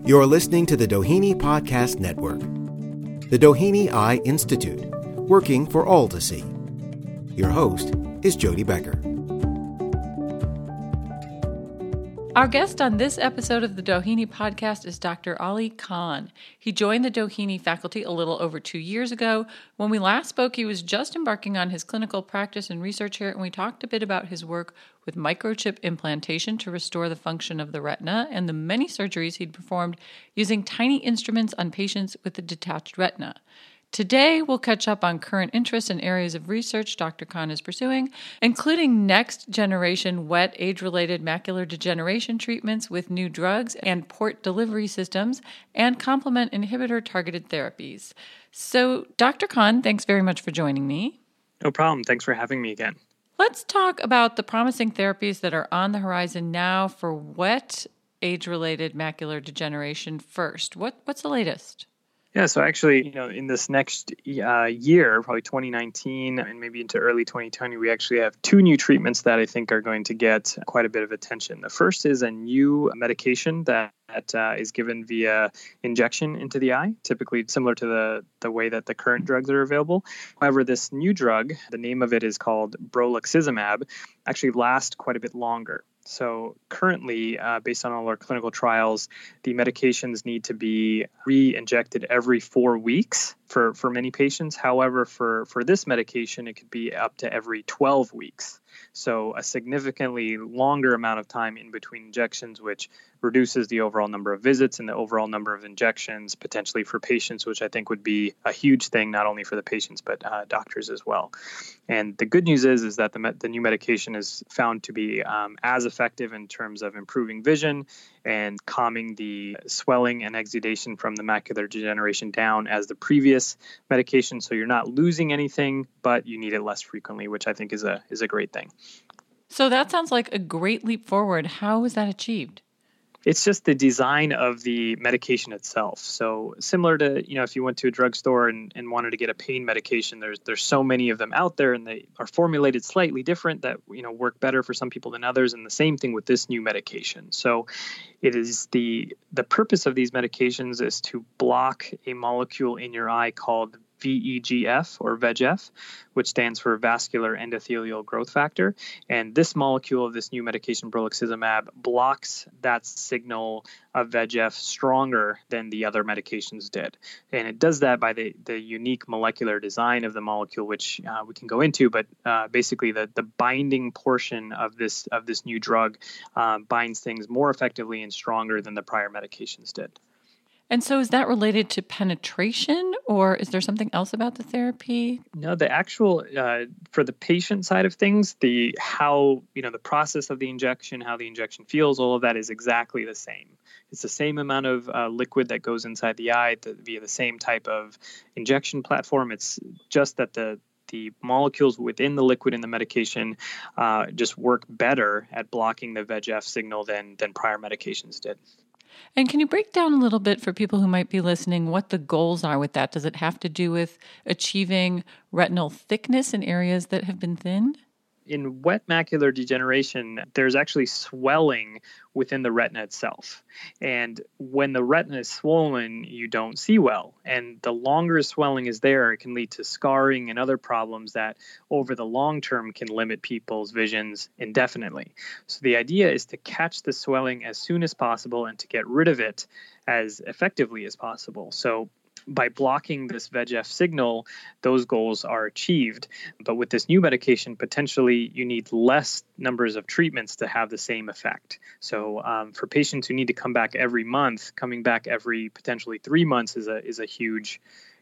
You're listening to the Doheny Podcast Network. The Doheny Eye Institute, working for all to see. Your host is Jody Becker. Our guest on this episode of the Doheny Podcast is Dr. Ali Khan. He joined the Doheny faculty a little over 2 years ago. When we last spoke, he was just embarking on his clinical practice and research here, and we talked a bit about his work with microchip implantation to restore the function of the retina and the many surgeries he'd performed using tiny instruments on patients with a detached retina. Today, we'll catch up on current interests and areas of research Dr. Khan is pursuing, including next-generation wet age-related macular degeneration treatments with new drugs and port delivery systems, and complement inhibitor-targeted therapies. So, Dr. Khan, thanks very much for joining me. No problem. Thanks for having me again. Let's talk about the promising therapies that are on the horizon now for wet age-related macular degeneration first. What's the latest? Yeah, so actually, in this next year, probably 2019 and maybe into early 2020, we actually have two new treatments that I think are going to get quite a bit of attention. The first is a new medication that is given via injection into the eye, typically similar to the way that the current drugs are available. However, this new drug, the name of it is called brolucizumab, actually lasts quite a bit longer. So currently, based on all our clinical trials, the medications need to be re-injected every 4 weeks for many patients. However, for this medication, it could be up to every 12 weeks. So a significantly longer amount of time in between injections, which reduces the overall number of visits and the overall number of injections potentially for patients, which I think would be a huge thing, not only for the patients, but doctors as well. And the good news is that the new medication is found to be as effective in terms of improving vision and calming the swelling and exudation from the macular degeneration down as the previous medication. So you're not losing anything, but you need it less frequently, which I think is a great thing. So that sounds like a great leap forward. How was that achieved? It's just the design of the medication itself. So similar to, if you went to a drugstore and wanted to get a pain medication, there's so many of them out there and they are formulated slightly different that, work better for some people than others. And the same thing with this new medication. So it is the purpose of these medications is to block a molecule in your eye called VEGF or VEGF, which stands for vascular endothelial growth factor. And this molecule of this new medication, brolucizumab, blocks that signal of VEGF stronger than the other medications did. And it does that by the unique molecular design of the molecule, which we can go into, but basically the binding portion of this new drug binds things more effectively and stronger than the prior medications did. And so is that related to penetration, or is there something else about the therapy? No, the actual, for the patient side of things, the process of the injection, how the injection feels, all of that is exactly the same. It's the same amount of liquid that goes inside the eye via the same type of injection platform. It's just that the molecules within the liquid in the medication just work better at blocking the VEGF signal than prior medications did. And can you break down a little bit for people who might be listening what the goals are with that? Does it have to do with achieving retinal thickness in areas that have been thinned? In wet macular degeneration, there's actually swelling within the retina itself. And when the retina is swollen, you don't see well. And the longer swelling is there, it can lead to scarring and other problems that over the long term can limit people's visions indefinitely. So the idea is to catch the swelling as soon as possible and to get rid of it as effectively as possible. So by blocking this VEGF signal, those goals are achieved. But with this new medication, potentially you need less numbers of treatments to have the same effect. So for patients who need to come back every month, coming back every potentially 3 months is a huge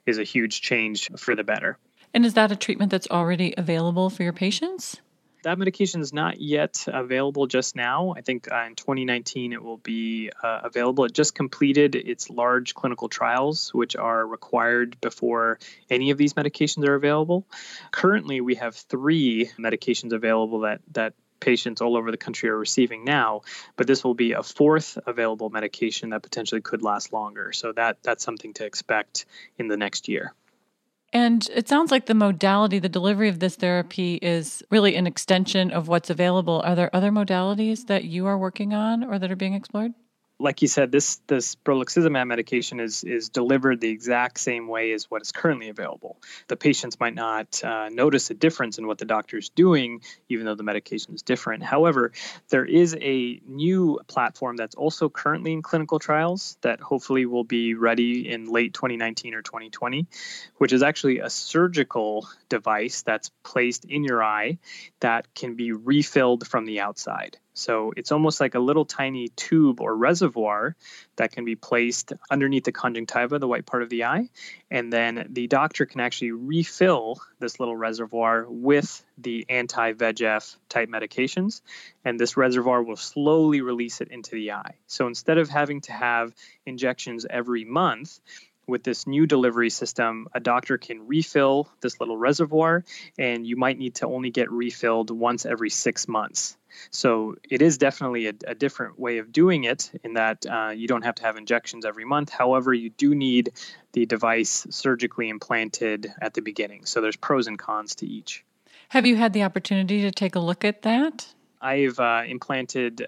change for the better. And is that a treatment that's already available for your patients? That medication is not yet available just now. I think in 2019 it will be available. It just completed its large clinical trials, which are required before any of these medications are available. Currently, we have 3 medications available that patients all over the country are receiving now, but this will be a 4th available medication that potentially could last longer. So that's something to expect in the next year. And it sounds like the modality, the delivery of this therapy is really an extension of what's available. Are there other modalities that you are working on or that are being explored? like you said, this brolucizumab medication is delivered the exact same way as what is currently available. The patients might not notice a difference in what the doctor is doing, even though the medication is different. However, there is a new platform that's also currently in clinical trials that hopefully will be ready in late 2019 or 2020, which is actually a surgical device that's placed in your eye that can be refilled from the outside. So it's almost like a little tiny tube or reservoir that can be placed underneath the conjunctiva, the white part of the eye. And then the doctor can actually refill this little reservoir with the anti-VEGF type medications. And this reservoir will slowly release it into the eye. So instead of having to have injections every month, with this new delivery system, a doctor can refill this little reservoir, and you might need to only get refilled once every 6 months. So it is definitely a different way of doing it in that you don't have to have injections every month. However, you do need the device surgically implanted at the beginning. So there's pros and cons to each. Have you had the opportunity to take a look at that? I've implanted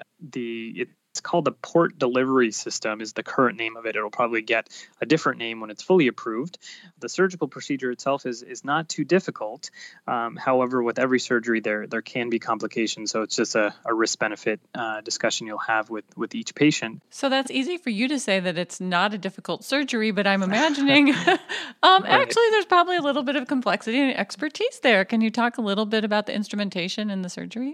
it's called the Port Delivery System is the current name of it. It'll probably get a different name when it's fully approved. The surgical procedure itself is not too difficult. However, with every surgery, there can be complications. So it's just a risk-benefit discussion you'll have with each patient. So that's easy for you to say that it's not a difficult surgery, but I'm imagining actually there's probably a little bit of complexity and expertise there. Can you talk a little bit about the instrumentation in the surgery?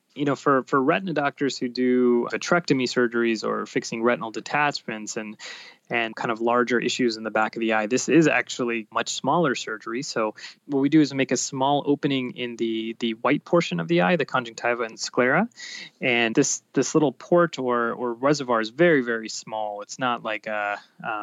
For retina doctors who do vitrectomy surgeries or fixing retinal detachments and kind of larger issues in the back of the eye, this is actually much smaller surgery. So what we do is make a small opening in the white portion of the eye, the conjunctiva and sclera. And this little port or reservoir is very, very small. It's not like a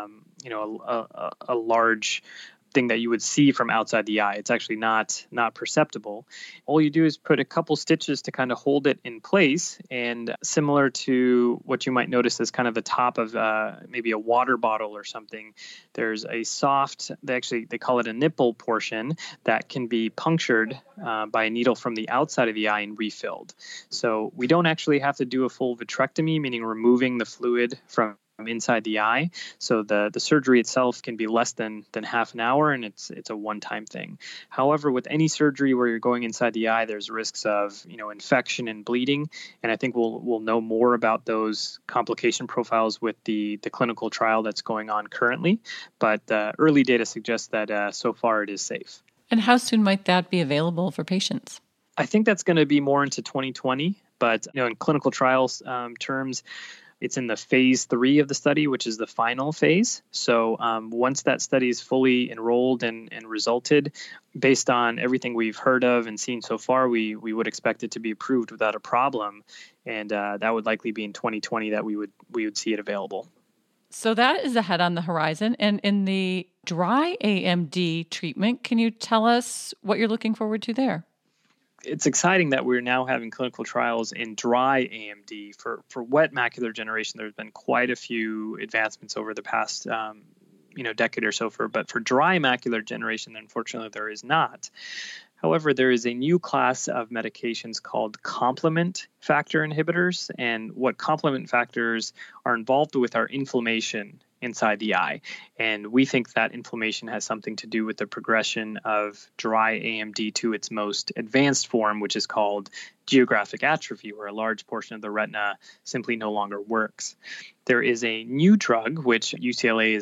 large thing that you would see from outside the eye. It's actually not perceptible. All you do is put a couple stitches to kind of hold it in place, and similar to what you might notice as kind of the top of maybe a water bottle or something, there's a soft, they call it a nipple portion that can be punctured by a needle from the outside of the eye and refilled. So we don't actually have to do a full vitrectomy, meaning removing the fluid from inside the eye. So the surgery itself can be less than half an hour, and it's a one-time thing. However, with any surgery where you're going inside the eye, there's risks of infection and bleeding, and I think we'll know more about those complication profiles with the clinical trial that's going on currently. But early data suggests that so far it is safe. And how soon might that be available for patients? I think that's going to be more into 2020, but in clinical trials terms, it's in the phase 3 of the study, which is the final phase. So once that study is fully enrolled and resulted, based on everything we've heard of and seen so far, we would expect it to be approved without a problem. And that would likely be in 2020 that we would see it available. So that is ahead on the horizon. And in the dry AMD treatment, can you tell us what you're looking forward to there? It's exciting that we're now having clinical trials in dry AMD. For wet macular degeneration, there's been quite a few advancements over the past decade or so. But for dry macular degeneration, unfortunately, there is not. However, there is a new class of medications called complement factor inhibitors, and what complement factors are involved with are inflammation inside the eye. And we think that inflammation has something to do with the progression of dry AMD to its most advanced form, which is called geographic atrophy, where a large portion of the retina simply no longer works. There is a new drug, which UCLA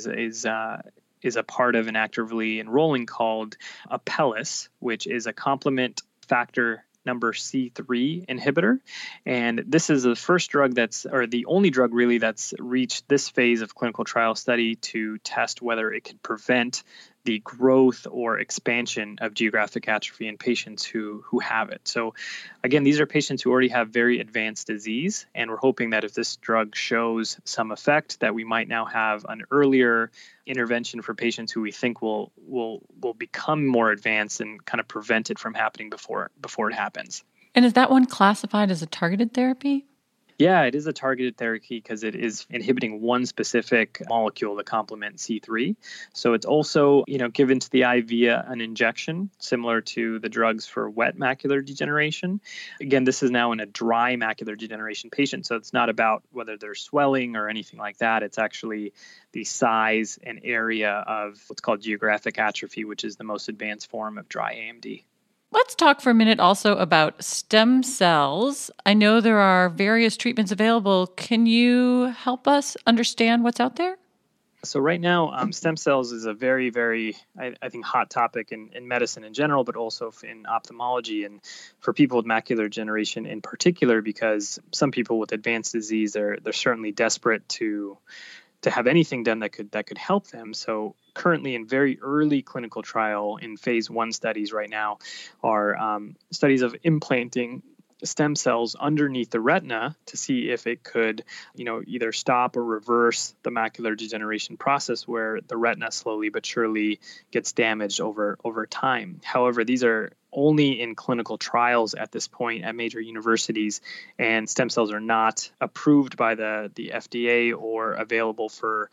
is a part of and actively enrolling, called Apellis, which is a complement factor number C3 inhibitor. And this is the first drug the only drug really that's reached this phase of clinical trial study to test whether it could prevent the growth or expansion of geographic atrophy in patients who have it. So again, these are patients who already have very advanced disease, and we're hoping that if this drug shows some effect, that we might now have an earlier intervention for patients who we think will become more advanced and kind of prevent it from happening before it happens. And is that one classified as a targeted therapy? Yeah, it is a targeted therapy because it is inhibiting one specific molecule, the complement C3. So it's also, given to the eye via an injection, similar to the drugs for wet macular degeneration. Again, this is now in a dry macular degeneration patient, so it's not about whether there's swelling or anything like that. It's actually the size and area of what's called geographic atrophy, which is the most advanced form of dry AMD. Let's talk for a minute also about stem cells. I know there are various treatments available. Can you help us understand what's out there? So right now, stem cells is a very, very, I think, hot topic in medicine in general, but also in ophthalmology and for people with macular degeneration in particular, because some people with advanced disease, they're certainly desperate to have anything done that could help them. So currently in very early clinical trial in phase 1 studies right now are studies of implanting stem cells underneath the retina to see if it could, either stop or reverse the macular degeneration process where the retina slowly but surely gets damaged over time. However, these are only in clinical trials at this point at major universities, and stem cells are not approved by the FDA or available for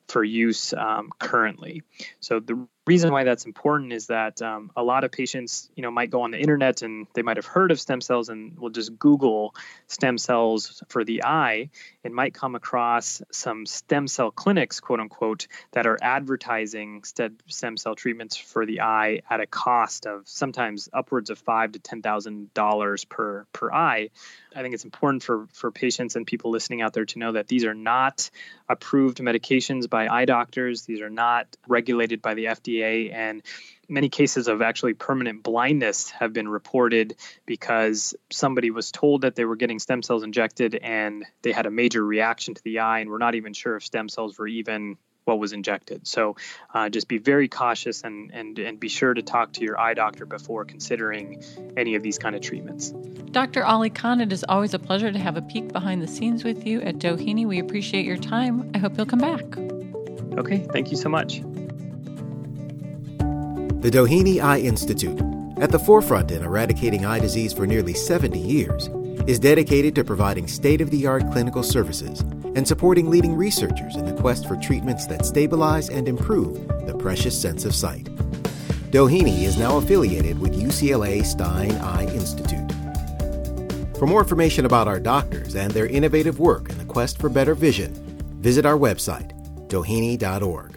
use currently. So the reason why that's important is that a lot of patients, might go on the internet and they might have heard of stem cells and will just Google stem cells for the eye and might come across some stem cell clinics, quote unquote, that are advertising stem cell treatments for the eye at a cost of sometimes upwards of $5,000 to $10,000 per eye. I think it's important for patients and people listening out there to know that these are not approved medications by eye doctors. These are not regulated by the FDA, and many cases of actually permanent blindness have been reported because somebody was told that they were getting stem cells injected and they had a major reaction to the eye and were not even sure if stem cells were even what was injected. So just be very cautious and be sure to talk to your eye doctor before considering any of these kind of treatments. Dr. Ali Khan, it is always a pleasure to have a peek behind the scenes with you at Doheny. We appreciate your time. I hope you'll come back. Okay, thank you so much. The Doheny Eye Institute, at the forefront in eradicating eye disease for nearly 70 years, is dedicated to providing state-of-the-art clinical services and supporting leading researchers in the quest for treatments that stabilize and improve the precious sense of sight. Doheny is now affiliated with UCLA Stein Eye Institute. For more information about our doctors and their innovative work in the quest for better vision, visit our website, doheny.org.